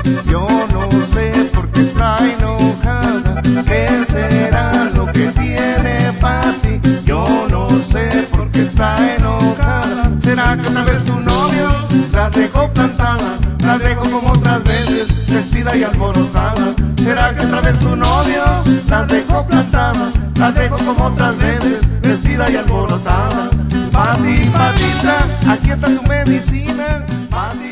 Yo no sé por qué está enojada, qué será lo que tiene para ti. Yo no sé por qué está enojada. ¿Será que otra vez su novio la dejó plantada? La dejó como otras veces, vestida y alborotada. ¿Será que otra vez su novio la dejó plantada? La dejó como otras veces, vestida y alborotada. Pati, patita, aquí está tu medicina. Pati,